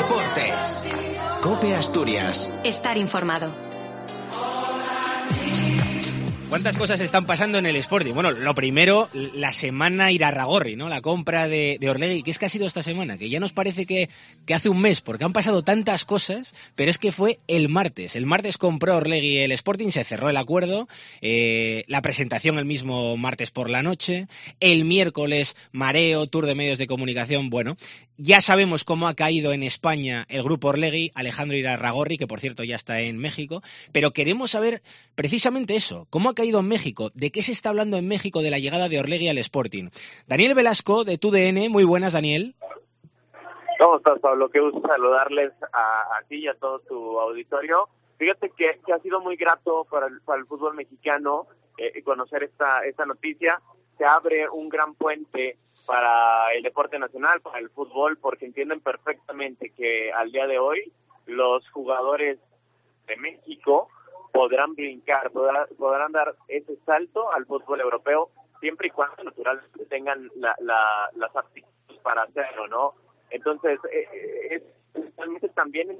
Deportes. COPE Asturias. Estar informado. ¿Cuántas cosas están pasando en el Sporting? Bueno, lo primero, la semana Irarragorri, ¿no? La compra de Orlegui, que es que ha sido esta semana, que ya nos parece que hace un mes, porque han pasado tantas cosas, pero es que fue el martes. El martes compró Orlegui el Sporting, se cerró el acuerdo, la presentación el mismo martes por la noche, el miércoles mareo, tour de medios de comunicación, bueno, ya sabemos cómo ha caído en España el grupo Orlegui, Alejandro Irarragorri, que por cierto ya está en México, pero queremos saber precisamente eso, cómo ha caído en México, de qué se está hablando en México de la llegada de Orlegui al Sporting. Daniel Velasco, de TUDN, muy buenas, Daniel. ¿Cómo estás, Pablo? Qué gusto saludarles a ti y a todo tu auditorio. Fíjate que ha sido muy grato para el fútbol mexicano conocer esta noticia. Se abre un gran puente para el deporte nacional, para el fútbol, porque entienden perfectamente que al día de hoy los jugadores de México podrán brincar, podrán dar ese salto al fútbol europeo, siempre y cuando naturalmente tengan las aptitudes para hacerlo, ¿no? Entonces, es realmente también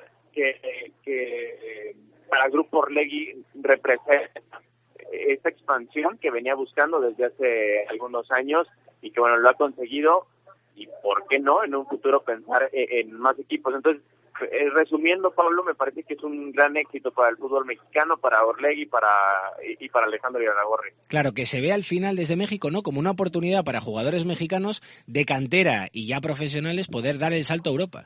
que para el Grupo Orlegui representa esta expansión que venía buscando desde hace algunos años y que, bueno, lo ha conseguido, y por qué no, en un futuro pensar en más equipos. Entonces, resumiendo, Pablo, me parece que es un gran éxito para el fútbol mexicano, para Orlegui y para Alejandro Irarragorri. Claro, que se ve al final desde México, ¿no?, como una oportunidad para jugadores mexicanos de cantera y ya profesionales poder dar el salto a Europa.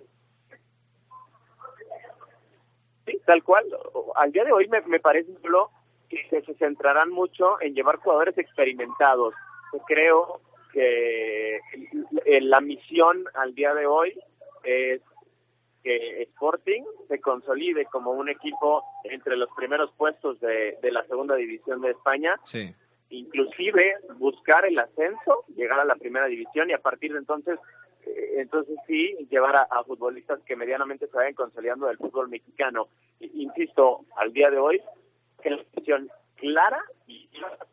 Sí, tal cual. Al día de hoy me parece, Pablo, que se centrarán mucho en llevar jugadores experimentados. Creo que la misión al día de hoy es que Sporting se consolide como un equipo entre los primeros puestos de la segunda división de España, sí. Inclusive buscar el ascenso, llegar a la primera división y a partir de entonces sí, llevar a futbolistas que medianamente se vayan consolidando del fútbol mexicano. Insisto, al día de hoy, que la misión clara y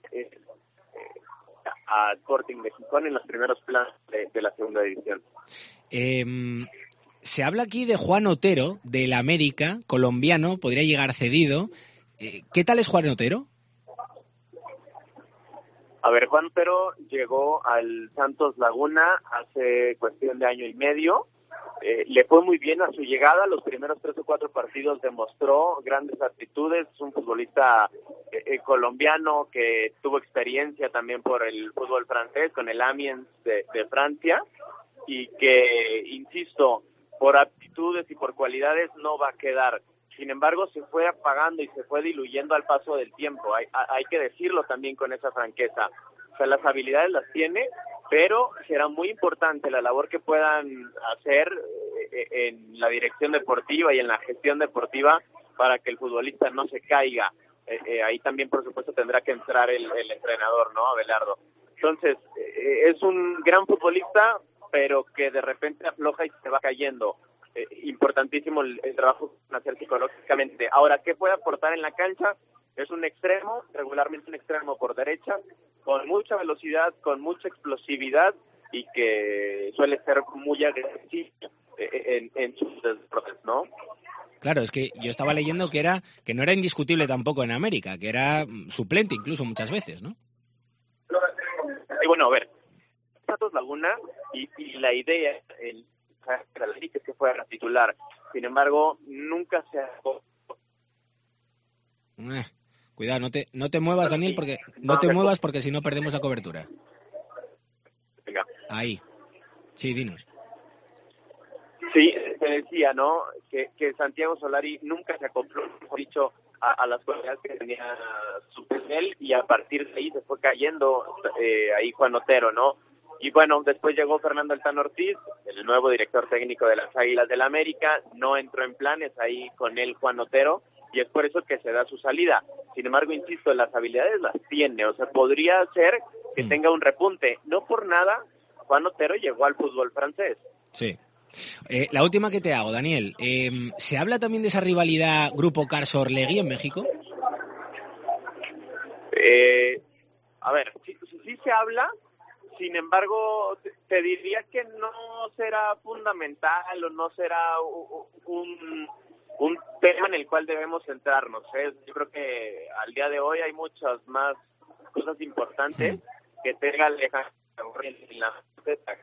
a Sporting de Gijón en los primeros planos de la segunda división. Se habla aquí de Juan Otero, del América, colombiano, podría llegar cedido. ¿Qué tal es Juan Otero? A ver, Juan Otero llegó al Santos Laguna hace cuestión de año y medio. Le fue muy bien a su llegada, los primeros 3 o 4 partidos demostró grandes aptitudes, es un futbolista colombiano que tuvo experiencia también por el fútbol francés, con el Amiens de Francia, y que, insisto, por aptitudes y por cualidades no va a quedar. Sin embargo, se fue apagando y se fue diluyendo al paso del tiempo, hay que decirlo también con esa franqueza. O sea, las habilidades las tiene, pero será muy importante la labor que puedan hacer en la dirección deportiva y en la gestión deportiva para que el futbolista no se caiga. Ahí también, por supuesto, tendrá que entrar el entrenador, ¿no?, Abelardo. Entonces, es un gran futbolista, pero que de repente afloja y se va cayendo. Importantísimo el trabajo que van a hacer psicológicamente. Ahora, ¿qué puede aportar en la cancha? Es un extremo, regularmente un extremo por derecha, con mucha velocidad, con mucha explosividad y que suele ser muy agresivo en sus desbordes, ¿no? Claro, es que yo estaba leyendo que no era indiscutible tampoco en América, que era suplente incluso muchas veces, ¿no? Y bueno, a ver, Santos Laguna y la idea es que fuera titular. Sin embargo, nunca se Cuidado, no te muevas, Daniel, porque porque si no perdemos la cobertura. Venga. Ahí. Sí, dinos. Sí, te decía, ¿no?, que Santiago Solari nunca se acopló, mejor dicho, a las cualidades que tenía su plantel, y a partir de ahí se fue cayendo ahí Juan Otero, ¿no? Y bueno, después llegó Fernando El Tan Ortiz, el nuevo director técnico de las Águilas del América, no entró en planes ahí con él Juan Otero, y es por eso que se da su salida. Sin embargo, insisto, las habilidades las tiene, o sea, podría ser que tenga un repunte. No por nada, Juan Otero llegó al fútbol francés. Sí. La última que te hago, Daniel. ¿Se habla también de esa rivalidad Grupo Carso-Orlegui en México? A ver, sí se habla, sin embargo, te diría que no será fundamental o no será un tema en el cual debemos centrarnos. Yo creo que al día de hoy hay muchas más cosas importantes que tenga Alejandro en la faceta,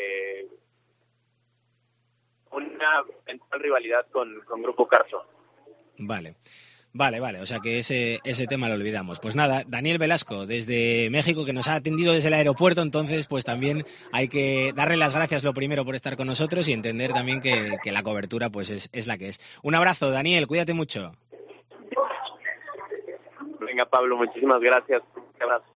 una eventual rivalidad con Grupo Carso. Vale, o sea que ese tema lo olvidamos. Pues nada, Daniel Velasco, desde México, que nos ha atendido desde el aeropuerto, entonces pues también hay que darle las gracias lo primero por estar con nosotros y entender también que la cobertura pues es la que es. Un abrazo, Daniel, cuídate mucho. Venga, Pablo, muchísimas gracias. Un abrazo.